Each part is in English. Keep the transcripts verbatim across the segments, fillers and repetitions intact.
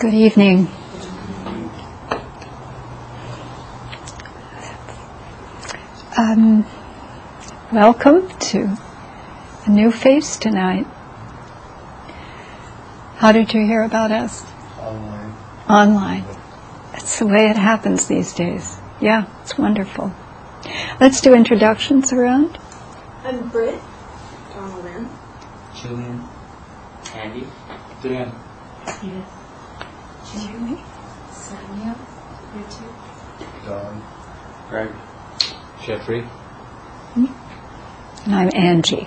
Good evening. Um, welcome to a new face tonight. How did you hear about us? Online. Online. That's the way it happens these days. Yeah, it's wonderful. Let's do introductions around. I'm Britt. Donna Lynn. Julian. Andy. Dan. Edith. Julie. Sonia. Richard. Don. Greg. Jeffrey. And I'm Angie.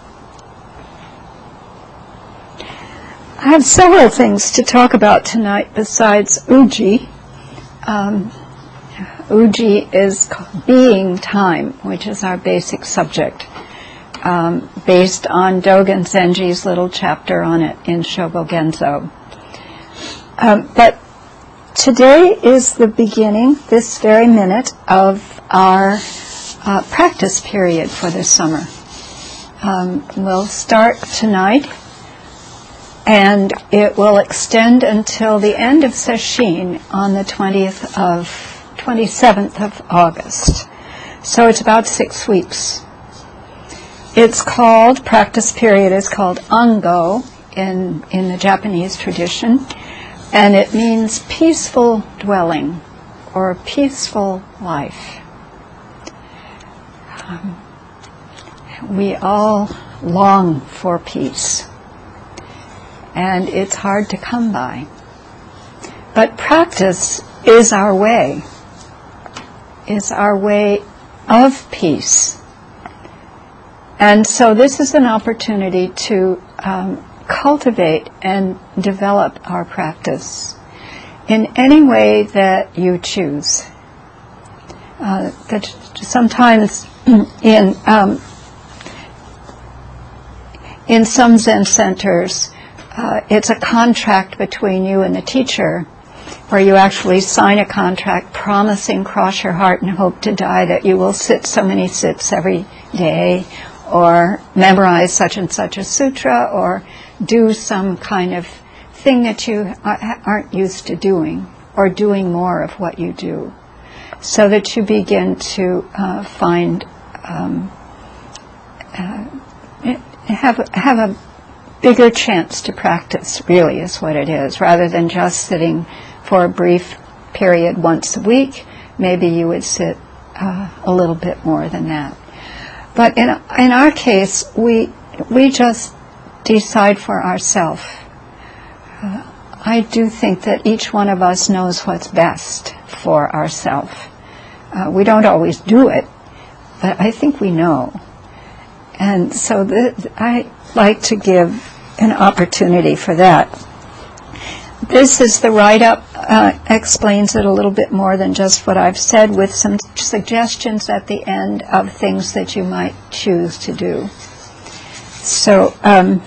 I have several things to talk about tonight besides Uji. Um, Uji is being time, which is our basic subject, um, based on Dogen Zenji's little chapter on it in Shobogenzo. Um, but today is the beginning, this very minute, of our uh, practice period for this summer. Um, we'll start tonight, and it will extend until the end of Sesshin on the twentieth of twenty-seventh of August. So it's about six weeks. It's called, practice period is called Ango in, in the Japanese tradition, and it means peaceful dwelling or peaceful life. Um, we all long for peace, and it's hard to come by. But practice is our way, is our way of peace. And so this is an opportunity to um, cultivate and develop our practice in any way that you choose. Uh, that sometimes in um, in some Zen centers, uh, it's a contract between you and the teacher, where you actually sign a contract promising, cross your heart and hope to die, that you will sit so many sits every day, or memorize such and such a sutra, or do some kind of thing that you aren't used to doing, or doing more of what you do, so that you begin to uh, find um, uh, have a, have a bigger chance to practice. Really, is what it is, rather than just sitting for a brief period once a week. Maybe you would sit uh, a little bit more than that. But in in our case, we we just decide for ourselves. Uh, I do think that each one of us knows what's best for ourselves. Uh, we don't always do it, but I think we know. And so th- I like to give an opportunity for that. This is the write-up, uh, explains it a little bit more than just what I've said, with some suggestions at the end of things that you might choose to do. So um,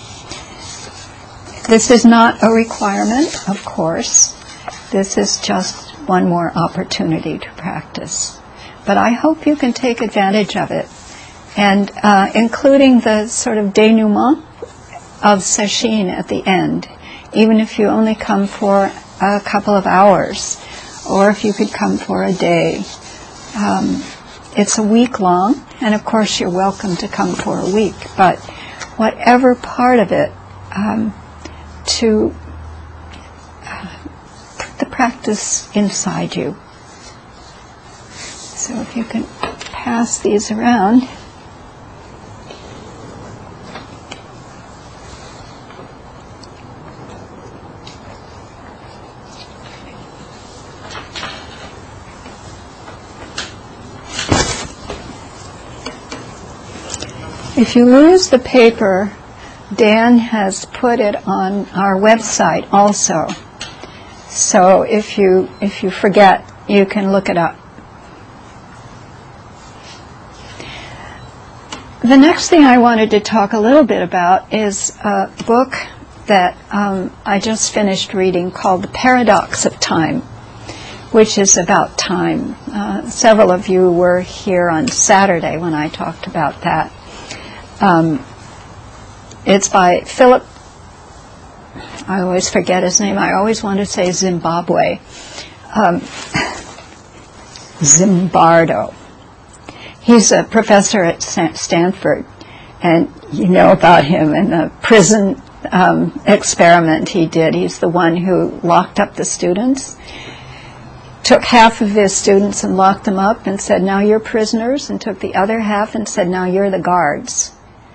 this is not a requirement, of course. This is just one more opportunity to practice. But I hope you can take advantage of it, and uh, including the sort of denouement of Sesshin at the end. Even if you only come for a couple of hours, or if you could come for a day. Um, it's a week long, and of course you're welcome to come for a week, but whatever part of it, um, to uh, put the practice inside you. So if you can pass these around. If you lose the paper, Dan has put it on our website also. So if you if you forget, you can look it up. The next thing I wanted to talk a little bit about is a book that um, I just finished reading called The Paradox of Time, which is about time. Uh, several of you were here on Saturday when I talked about that. Um, it's by Philip I always forget his name. I always want to say Zimbabwe. Um, Zimbardo. He's a professor at Stanford, and you know about him and the prison um, experiment he did. He's the one who locked up the students, took half of his students and locked them up and said, now you're prisoners, and took the other half and said, now you're the guards.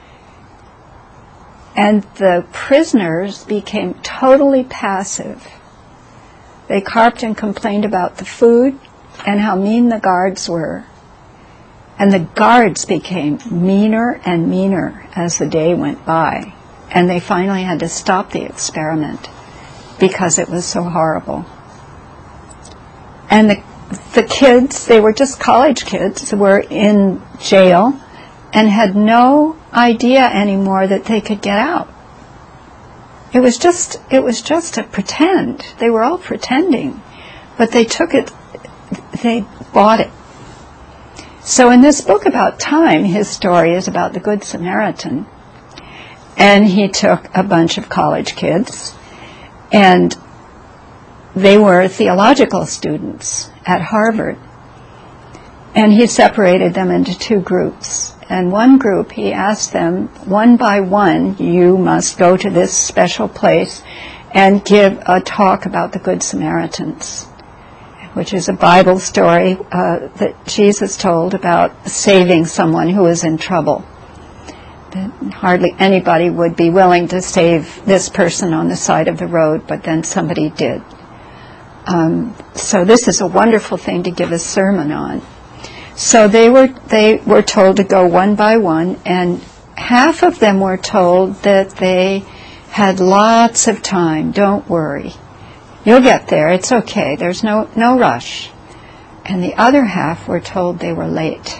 And the prisoners became totally passive. They carped and complained about the food and how mean the guards were. And the guards became meaner and meaner as the day went by. And they finally had to stop the experiment because it was so horrible. And the, the kids, they were just college kids, were in jail and had no idea anymore that they could get out. It was just, it was just a pretend. They were all pretending, but they took it, they bought it. So in this book about time, his story is about the Good Samaritan. And he took a bunch of college kids, and they were theological students at Harvard. And he separated them into two groups. And one group, he asked them, one by one, you must go to this special place and give a talk about the Good Samaritans, which is a Bible story uh, that Jesus told about saving someone who was in trouble. That hardly anybody would be willing to save this person on the side of the road, but then somebody did. Um, so this is a wonderful thing to give a sermon on. So they were they were told to go one by one, and half of them were told that they had lots of time. Don't worry. You'll get there. It's okay. There's no, no rush. And the other half were told they were late.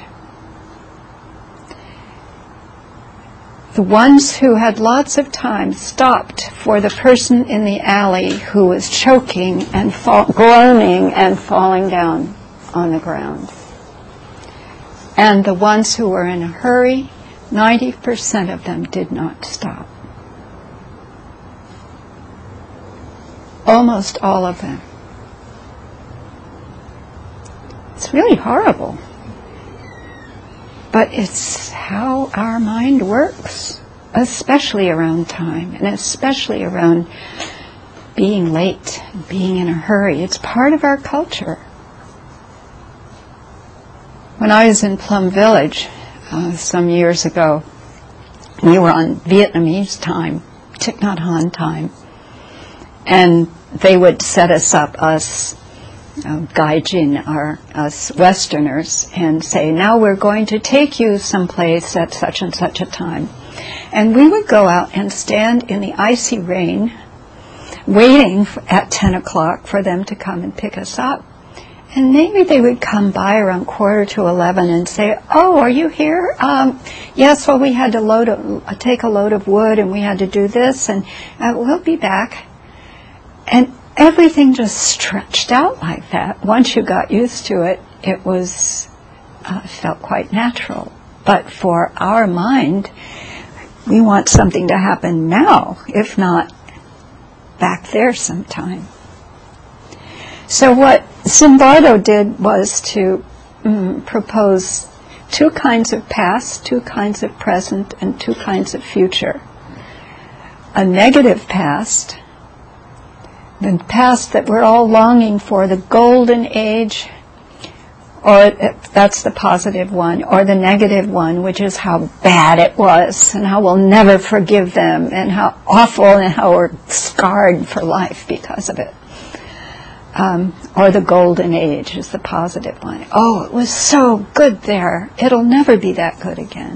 The ones who had lots of time stopped for the person in the alley who was choking and fall, groaning and falling down on the ground. And the ones who were in a hurry, ninety percent of them did not stop. Almost all of them. It's really horrible. But it's how our mind works, especially around time, and especially around being late, being in a hurry. It's part of our culture. When I was in Plum Village uh, some years ago, we were on Vietnamese time, Thich Nhat Hanh time. And they would set us up, us uh, Gaijin, our, us Westerners, and say, now we're going to take you someplace at such and such a time. And we would go out and stand in the icy rain, waiting for, at ten o'clock for them to come and pick us up. And maybe they would come by around quarter to eleven and say, oh, are you here? Um, yes, well, we had to load a, uh, take a load of wood, and we had to do this, and uh, we'll be back. And everything just stretched out like that. Once you got used to it, it was uh, felt quite natural. But for our mind, we want something to happen now, if not back there sometime. So what Zimbardo did was to um, propose two kinds of past, two kinds of present, and two kinds of future. A negative past, the past that we're all longing for, the golden age, or that's the positive one, or the negative one, which is how bad it was, and how we'll never forgive them, and how awful, and how we're scarred for life because of it. Um, or the golden age is the positive one. Oh, it was so good there. It'll never be that good again.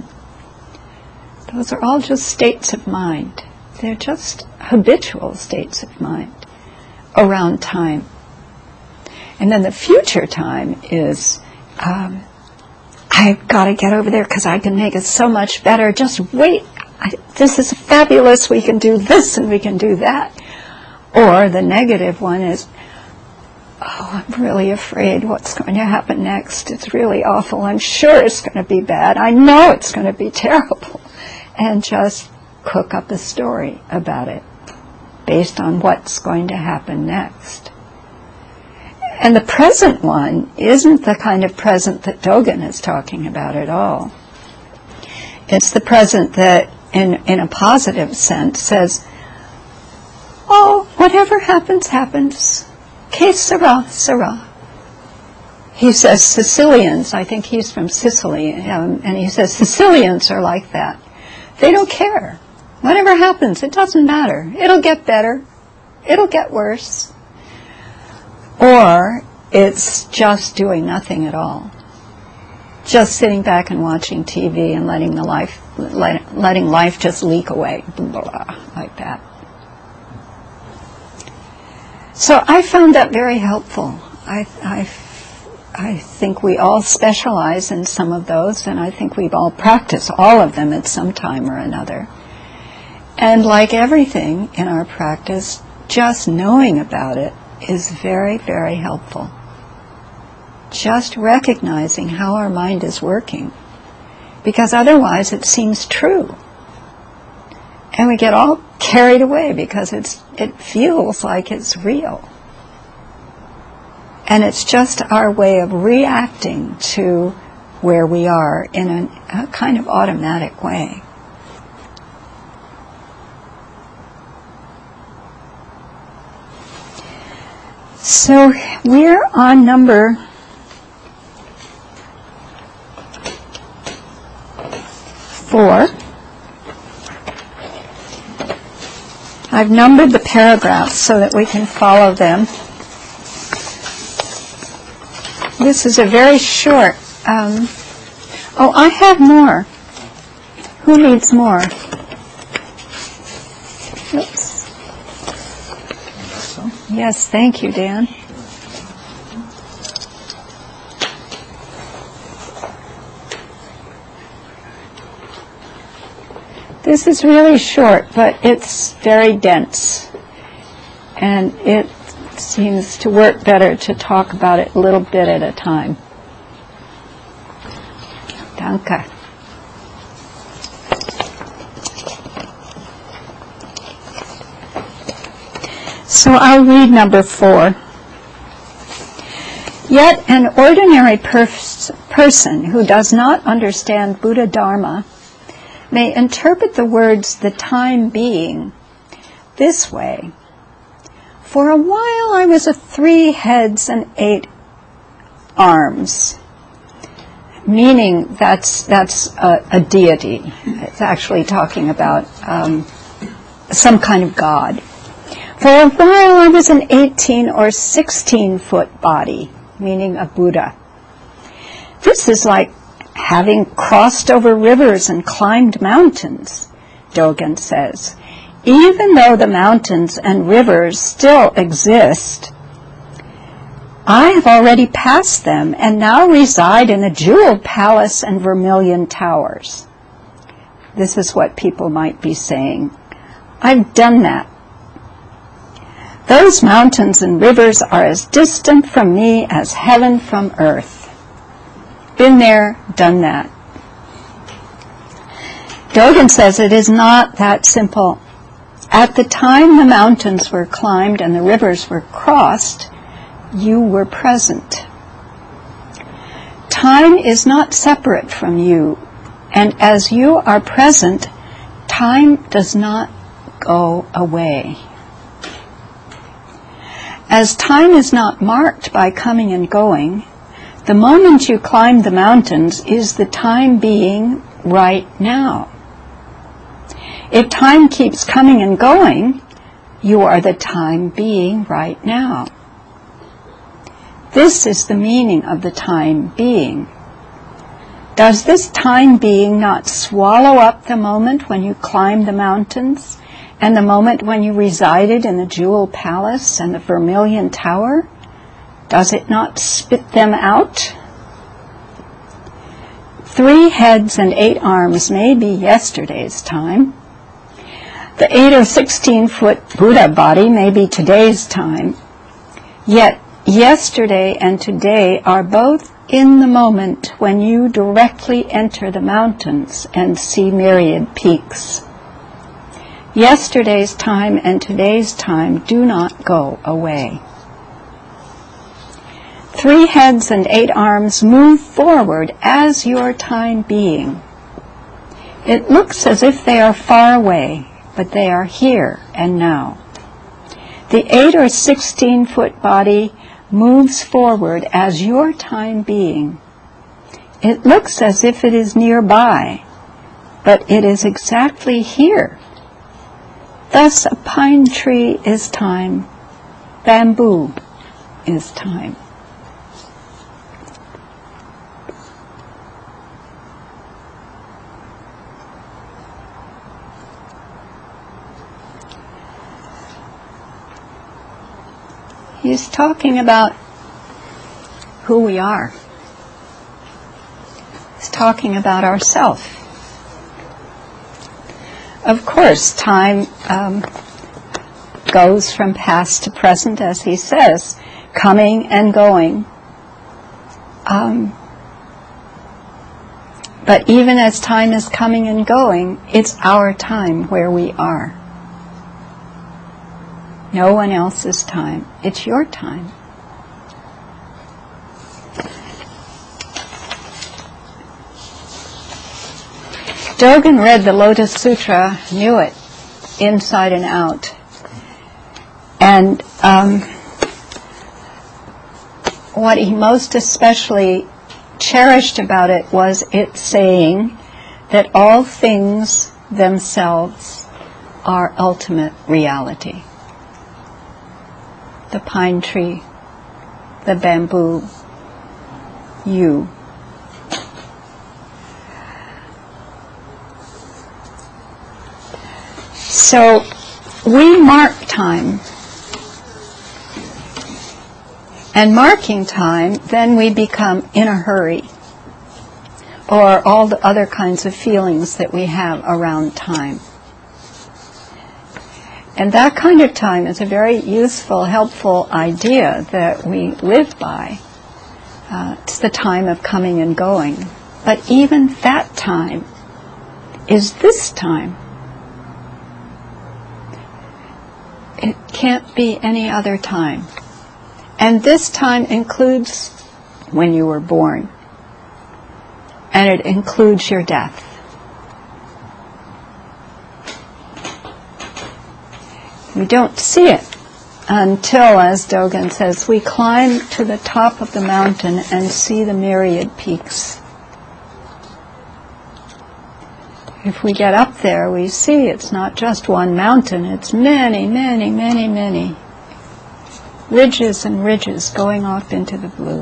Those are all just states of mind. They're just habitual states of mind around time. And then the future time is, um, I've got to get over there because I can make it so much better. Just wait. I, this is fabulous. We can do this and we can do that. Or the negative one is, oh, I'm really afraid what's going to happen next. It's really awful. I'm sure it's going to be bad. I know it's going to be terrible. And just cook up a story about it. based on what's going to happen next. And the present one isn't the kind of present that Dogen is talking about at all. It's the present that, in, in a positive sense, says, oh, whatever happens, happens. Que sera, sera. He says Sicilians, I think he's from Sicily, um, and he says Sicilians are like that. They don't care. Whatever happens, it doesn't matter. It'll get better. It'll get worse. Or it's just doing nothing at all. Just sitting back and watching T V and letting the life, let, letting life just leak away, blah, like that. So I found that very helpful. I, I, I think we all specialize in some of those, and I think we've all practiced all of them at some time or another. And like everything in our practice, just knowing about it is very, very helpful. Just recognizing how our mind is working. Because otherwise it seems true. And we get all carried away because it's it feels like it's real. And it's just our way of reacting to where we are in a, a kind of automatic way. So we're on number four. I've numbered the paragraphs so that we can follow them. This is a very short. Um, oh, I have more. Who needs more? Oops. Yes, thank you, Dan. This is really short, but it's very dense. And it seems to work better to talk about it a little bit at a time. Danke. So I'll read number four. Yet an ordinary pers- person who does not understand Buddha Dharma may interpret the words "the time being" this way. For a while I was a three heads and eight arms. Meaning that's that's a, a deity. It's actually talking about um, some kind of god. For a while I was an eighteen or sixteen foot body, meaning a Buddha. This is like having crossed over rivers and climbed mountains, Dogen says. Even though the mountains and rivers still exist, I have already passed them and now reside in the jeweled palace and vermilion towers. This is what people might be saying. I've done that. Those mountains and rivers are as distant from me as heaven from earth. Been there, done that. Dogen says it is not that simple. At the time the mountains were climbed and the rivers were crossed, you were present. Time is not separate from you, and as you are present, time does not go away. As time is not marked by coming and going, the moment you climb the mountains is the time being right now. If time keeps coming and going, you are the time being right now. This is the meaning of the time being. Does this time being not swallow up the moment when you climbed the mountains and the moment when you resided in the jewel palace and the vermilion tower? Does it not spit them out? Three heads and eight arms may be yesterday's time. The eight or sixteen foot Buddha body may be today's time. Yet yesterday and today are both in the moment when you directly enter the mountains and see myriad peaks. Yesterday's time and today's time do not go away. Three heads and eight arms move forward as your time being. It looks as if they are far away, but they are here and now. The eight or sixteen foot body moves forward as your time being. It looks as if it is nearby, but it is exactly here. Thus a pine tree is time, bamboo is time. He's talking about who we are. He's talking about ourself. Of course, time um, goes from past to present, as he says, coming and going. Um, but even as time is coming and going, it's our time where we are. No one else's time. It's your time. Dogen read the Lotus Sutra, knew it inside and out. And um, what he most especially cherished about it was it saying that all things themselves are ultimate reality. The pine tree, the bamboo, you. So we mark time. And marking time, then we become in a hurry. Or all the other kinds of feelings that we have around time. And that kind of time is a very useful, helpful idea that we live by. Uh, it's the time of coming and going. But even that time is this time. It can't be any other time. And this time includes when you were born. And it includes your death. We don't see it until, as Dogen says, we climb to the top of the mountain and see the myriad peaks. If we get up there, we see it's not just one mountain, it's many, many, many, many ridges and ridges going off into the blue.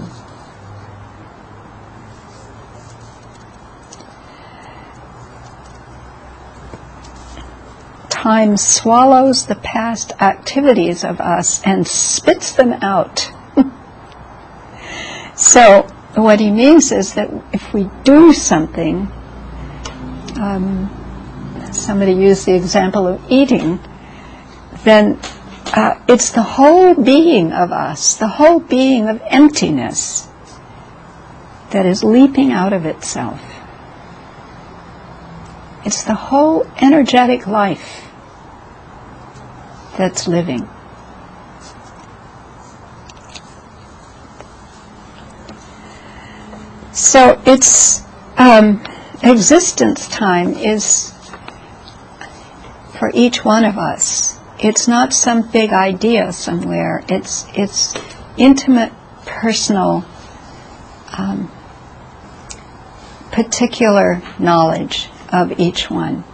Time swallows the past activities of us and spits them out. So what he means is that if we do something, um, somebody used the example of eating, then uh, it's the whole being of us, the whole being of emptiness that is leaping out of itself. It's the whole energetic life that's living. So its um, existence time is for each one of us. It's not some big idea somewhere. It's it's intimate, personal, um, particular knowledge of each one.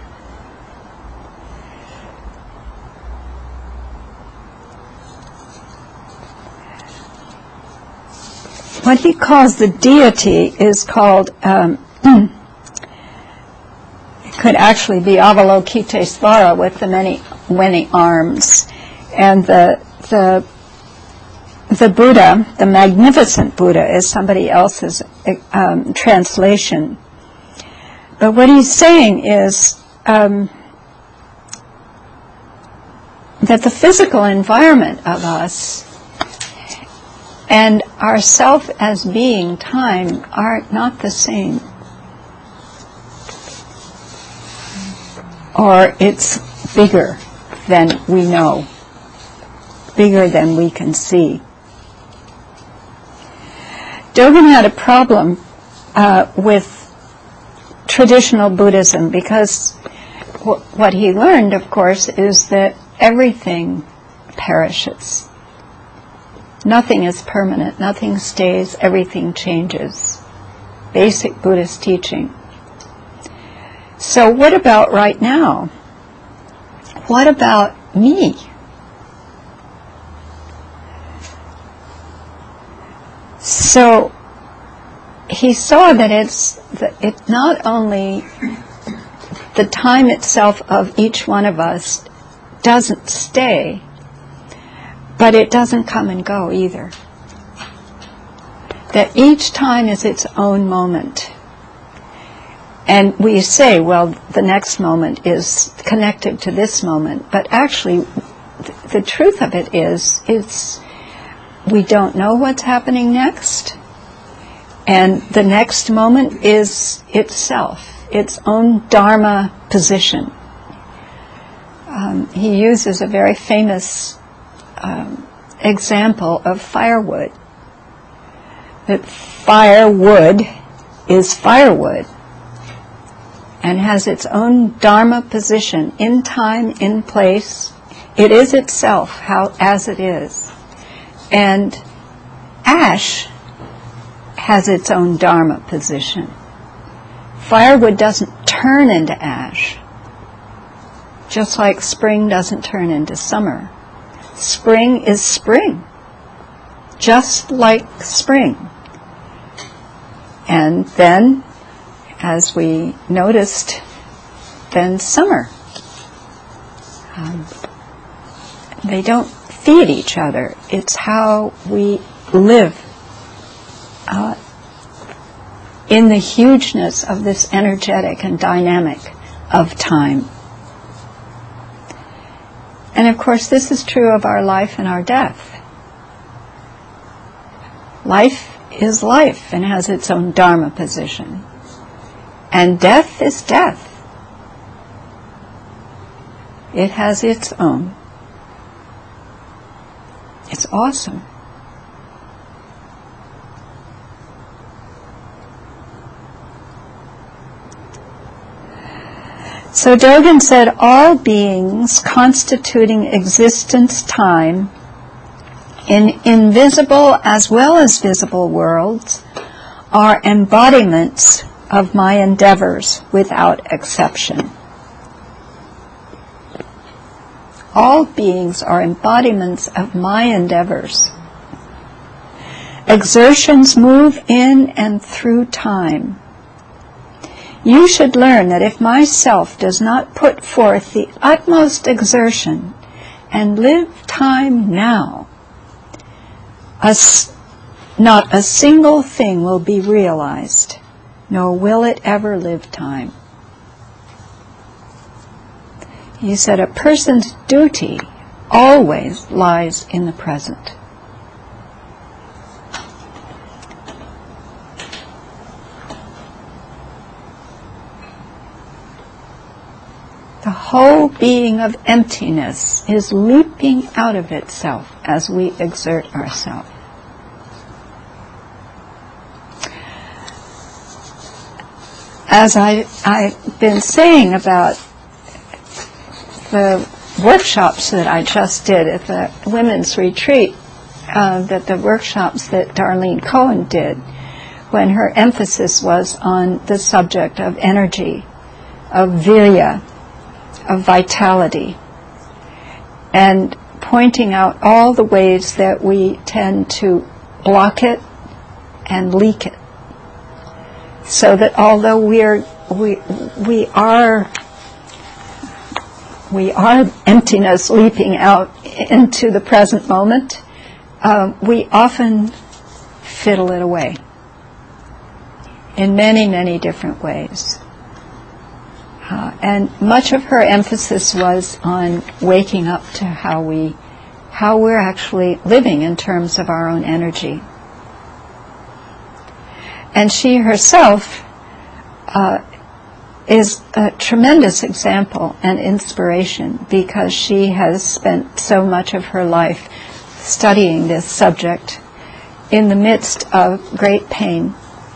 What he calls the deity is called, um, it could actually be Avalokitesvara with the many, many arms. And the, the, the Buddha, the magnificent Buddha, is somebody else's um, translation. But what he's saying is um, that the physical environment of us and ourself as being time are not the same. Or it's bigger than we know, bigger than we can see. Dogen had a problem uh, with traditional Buddhism because w- what he learned, of course, is that everything perishes. Nothing is permanent, nothing stays, everything changes. Basic Buddhist teaching. So what about right now? What about me? So he saw that it's that it's not only the time itself of each one of us doesn't stay, but it doesn't come and go either. That each time is its own moment. And we say, well, the next moment is connected to this moment, but actually th- the truth of it is, it's we don't know what's happening next, and the next moment is itself, its own Dharma position. Um, he uses a very famous um, example of firewood. That firewood is firewood and has its own Dharma position in time, in place. It is itself, how as it is. And ash has its own Dharma position. Firewood doesn't turn into ash, just like spring doesn't turn into summer. Spring is spring, just like spring. And then, as we noticed, then summer. Um, they don't feed each other. It's how we live uh, in the hugeness of this energetic and dynamic of time. And of course, this is true of our life and our death. Life is life and has its own Dharma position. And death is death. It has its own. It's awesome. So Dogen said, all beings constituting existence time in invisible as well as visible worlds are embodiments of my endeavors without exception. All beings are embodiments of my endeavors. Exertions move in and through time. You should learn that if myself does not put forth the utmost exertion and live time now, a s- not a single thing will be realized, nor will it ever live time. He said a person's duty always lies in the present. The whole being of emptiness is leaping out of itself as we exert ourselves. As I, I've been saying about the workshops that I just did at the women's retreat, uh, that the workshops that Darlene Cohen did, when her emphasis was on the subject of energy, of virya, of vitality, and pointing out all the ways that we tend to block it and leak it. So that although we're we we are we are emptiness leaping out into the present moment, um, we often fiddle it away in many, many different ways. Uh, and much of her emphasis was on waking up to how we, how we're actually living in terms of our own energy. And she herself uh, is a tremendous example and inspiration because she has spent so much of her life studying this subject in the midst of great pain,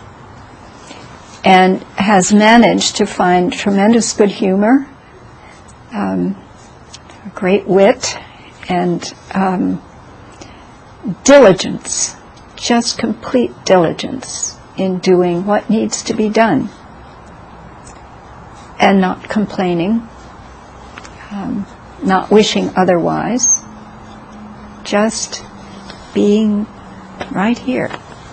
and has managed to find tremendous good humor, um, great wit, and um, diligence, just complete diligence in doing what needs to be done, and not complaining, um, not wishing otherwise, just being right here.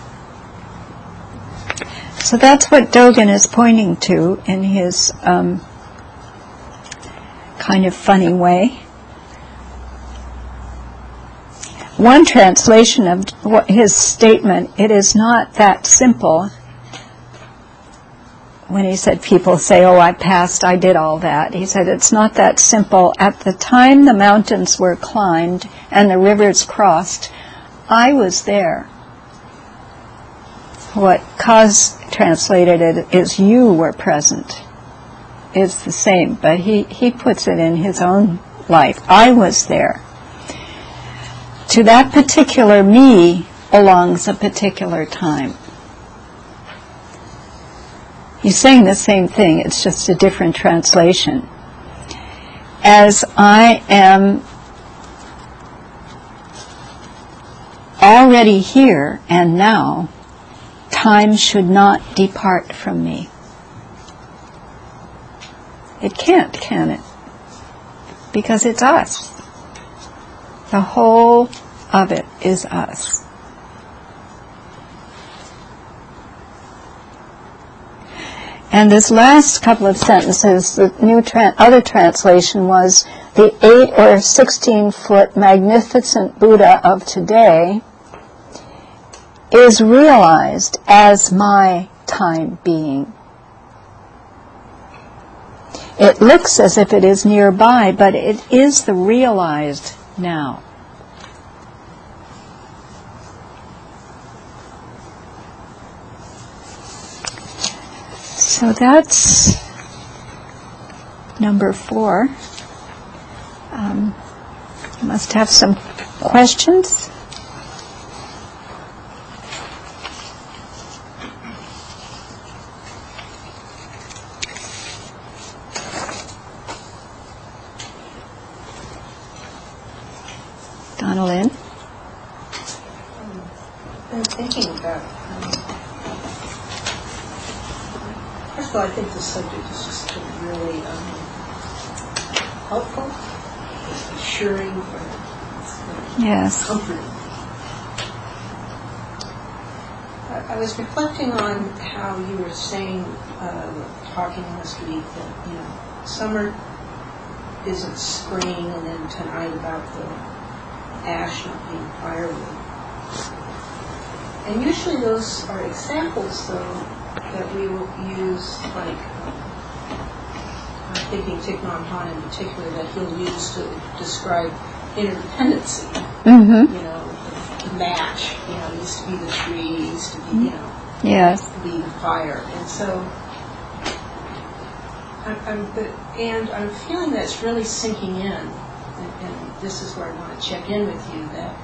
So that's what Dogen is pointing to in his um, kind of funny way. One translation of what his statement, it is not that simple. When he said, people say, oh, I passed, I did all that. He said, it's not that simple. At the time the mountains were climbed and the rivers crossed, I was there. What Kaz translated it is, you were present. It's the same, but he, he puts it in his own life. I was there. To that particular me belongs a particular time. He's saying the same thing, it's just a different translation. As I am already here and now, time should not depart from me. It can't, can it? Because it's us. The whole of it is us. And this last couple of sentences, the new tra- other translation was, the eight or sixteen foot magnificent Buddha of today is realized as my time being. It looks as if it is nearby, but it is the realized now. So that's number four. Um, you must have some questions. Donna Lynn? I'm thinking about, um, first of all, I think the subject has just been really um, helpful, it's assuring, it's Yes. comforting. I, I was reflecting on how you were saying, uh, talking last week, that, you know, summer isn't spring, and then tonight about the ash not being firewood. And usually those are examples, though, that we will use, like, I'm thinking Thich Nhat Hanh in particular, that he'll use to describe interdependency. Mm-hmm. You know, the, the match, you know, it used to be the tree, it used to be, you know, Yes. used to be the fire. And so, I'm, I'm, but, and I'm feeling that it's really sinking in. And, and this is where I want to check in with you, that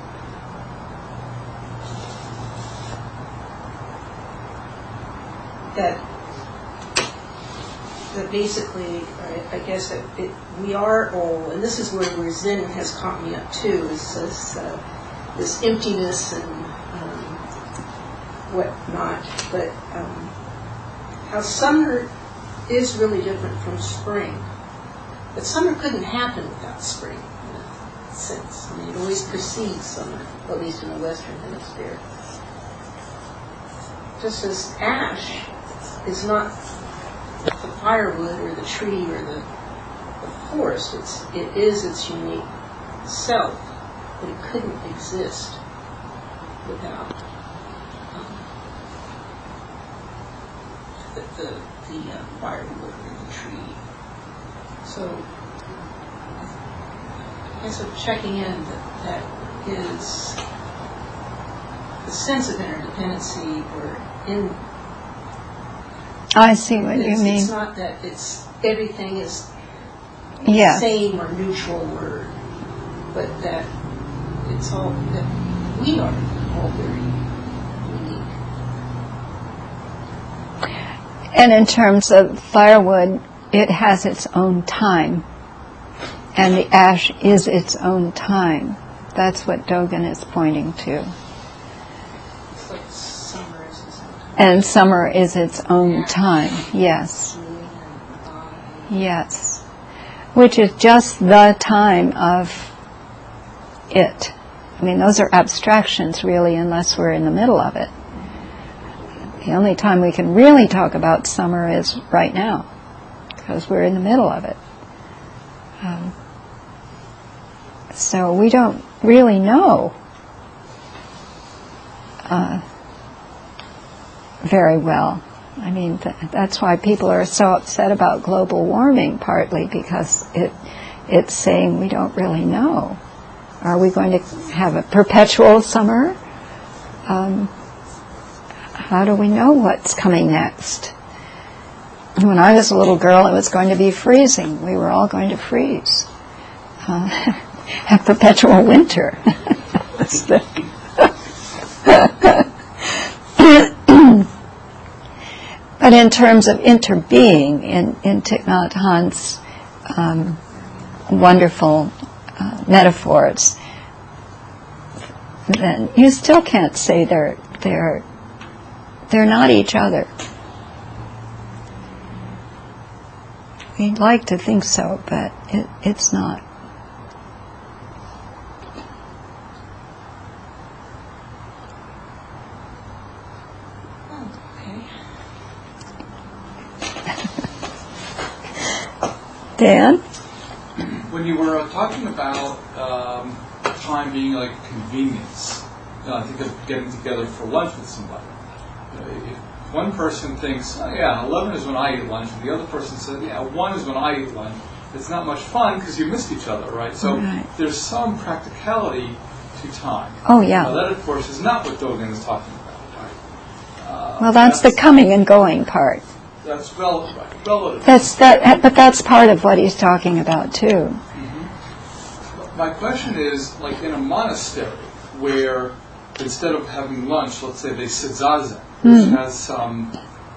that that basically, I, I guess that it, we are all, and this is where, where Zen has caught me up too, is this uh, this emptiness and um, whatnot. But um, how summer is really different from spring. But summer couldn't happen without spring, in a sense. I mean, it always precedes summer, at least in the Western Hemisphere. Just as ash is not the firewood or the tree or the, the forest, it's, it is its unique self, but it couldn't exist without um, the, the, the uh, firewood or the tree. So, I guess I'm checking in that that is the sense of interdependency or in I see what you It's, mean. it's not that it's everything is Yes. same or neutral word, but that it's all that we are all very unique. And in terms of firewood, it has its own time. And the ash is its own time. That's what Dogen is pointing to. It's like summer is its own time. And summer is its own time. Yes. Yes. Which is just the time of it. I mean, those are abstractions, really, unless we're in the middle of it. The only time we can really talk about summer is right now, because we're in the middle of it. Um, so we don't really know uh, very well. I mean, th- that's why people are so upset about global warming, partly because it it's saying we don't really know. Are we going to have a perpetual summer? Um, how do we know what's coming next? When I was a little girl, it was going to be freezing. We were all going to freeze. Uh, have perpetual winter. That's the But in terms of interbeing in, in Thich Nhat Hanh's um, wonderful uh, metaphors, then you still can't say they're they're they're not each other. We'd like to think so, but it, it's not. Dan? When you were uh, talking about um, time being like convenience, you know, I think of getting together for lunch with somebody. You know, if one person thinks, oh yeah, eleven is when I eat lunch, and the other person says, yeah, one is when I eat lunch, it's not much fun because you missed each other, right? So right. There's some practicality to time. Oh, yeah. Now, that, of course, is not what Dogen is talking about, right? Uh, Well, that's, that's the coming and going part. That's relative, right? Relative. That's that, but that's part of what he's talking about too. Mm-hmm. My question is, like in a monastery, where instead of having lunch, let's say they sit zazen, which Mm. has some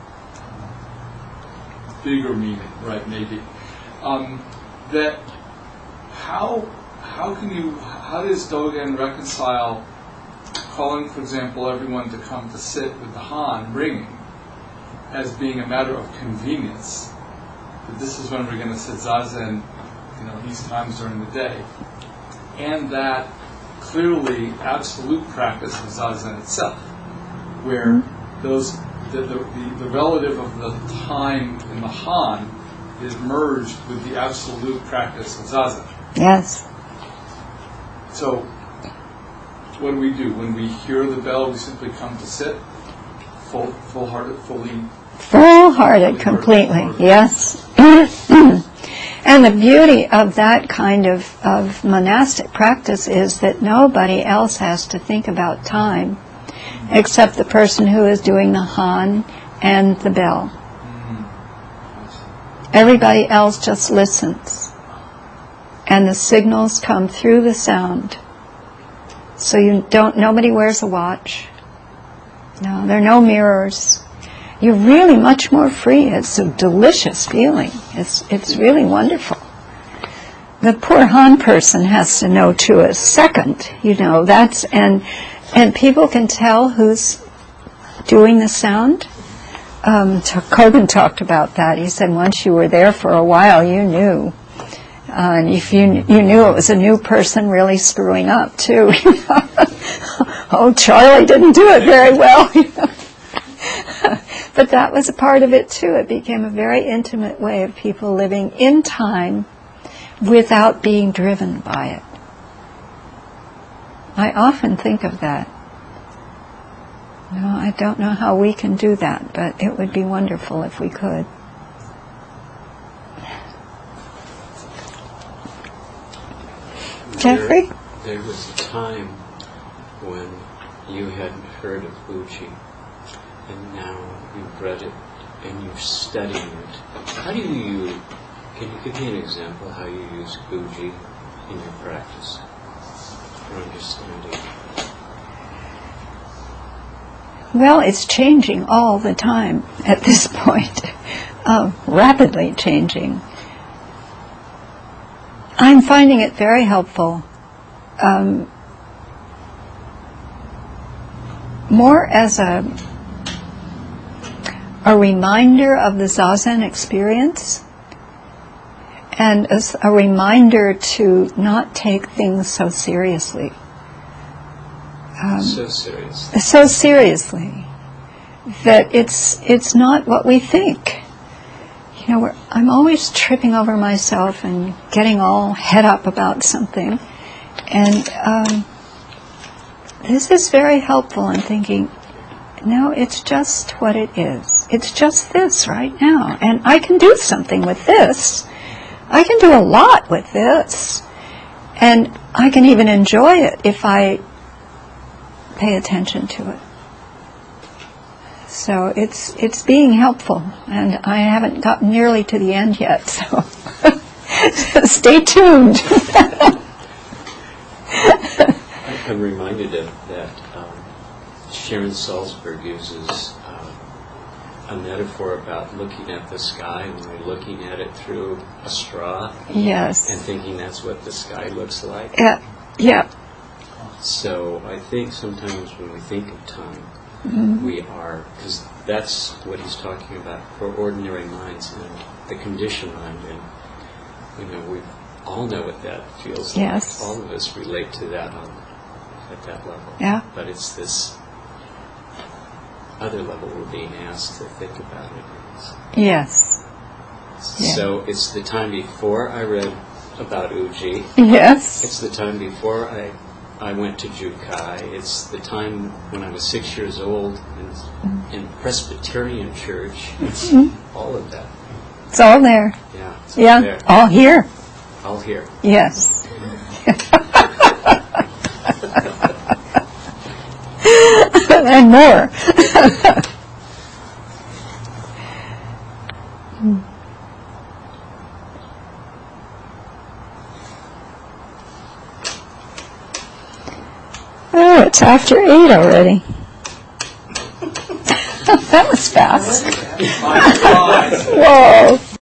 bigger meaning, right? Maybe um, that. How how can you? How does Dogen reconcile calling, for example, everyone to come to sit with the Han ringing as being a matter of convenience? That this is when we're going to sit zazen, you know, these times during the day, and that clearly absolute practice of zazen itself, where those the, the, the, the relative of the time in the Han is merged with the absolute practice of zazen. Yes. So, what do we do when we hear the bell? We simply come to sit, full, full-hearted, fully. Full-hearted, completely, yes. And the beauty of that kind of, of monastic practice is that nobody else has to think about time except the person who is doing the Han and the bell. Everybody else just listens. And the signals come through the sound. So you don't, nobody wears a watch. No, there are no mirrors. You're really much more free. It's a delicious feeling. It's it's really wonderful. The poor Han person has to know to a second, you know, that's, and and people can tell who's doing the sound. Um, Kogan talked about that. He said once you were there for a while, you knew. Uh, and if you you knew it was a new person really screwing up, too. Oh, Charlie didn't do it very well. But that was a part of it, too. It became a very intimate way of people living in time without being driven by it. I often think of that. You know, I don't know how we can do that, but it would be wonderful if we could. Jeffrey? There, there was a time when you hadn't heard of Uchi, and now you've read it and you're studying it, how do you, can you give me an example how you use Uji in your practice for understanding? Well, it's changing all the time at this point, uh, rapidly changing. I'm finding it very helpful, um, more as a a reminder of the Zazen experience, and as a reminder to not take things so seriously. Um, so seriously. So seriously that it's it's not what we think. You know, we're, I'm always tripping over myself and getting all head up about something, and um, this is very helpful in thinking, no, it's just what it is. It's just this right now, and I can do something with this. I can do a lot with this, and I can even enjoy it if I pay attention to it. So it's it's being helpful, and I haven't gotten nearly to the end yet, so stay tuned. I'm reminded of that um, Sharon Salzberg uses uh, a metaphor about looking at the sky and we're looking at it through a straw. Yes. And thinking that's what the sky looks like. Yeah. Yeah. So I think sometimes when we think of time, Mm-hmm. we are, because that's what he's talking about for ordinary minds and the conditioned mind. And, you know, we all know what that feels Yes. like. All of us relate to that on at that level. Yeah. But it's this other level we're being asked to think about it. Yes. So it's the time before I read about Uji. Yes. It's the time before I I went to Jukai. It's the time when I was six years old in, in Presbyterian church. It's Mm-hmm. all of that. It's all there. Yeah. It's Yeah. all there. All here. All here. Yes. And more. Oh, it's after eight already. That was fast. My God. Whoa.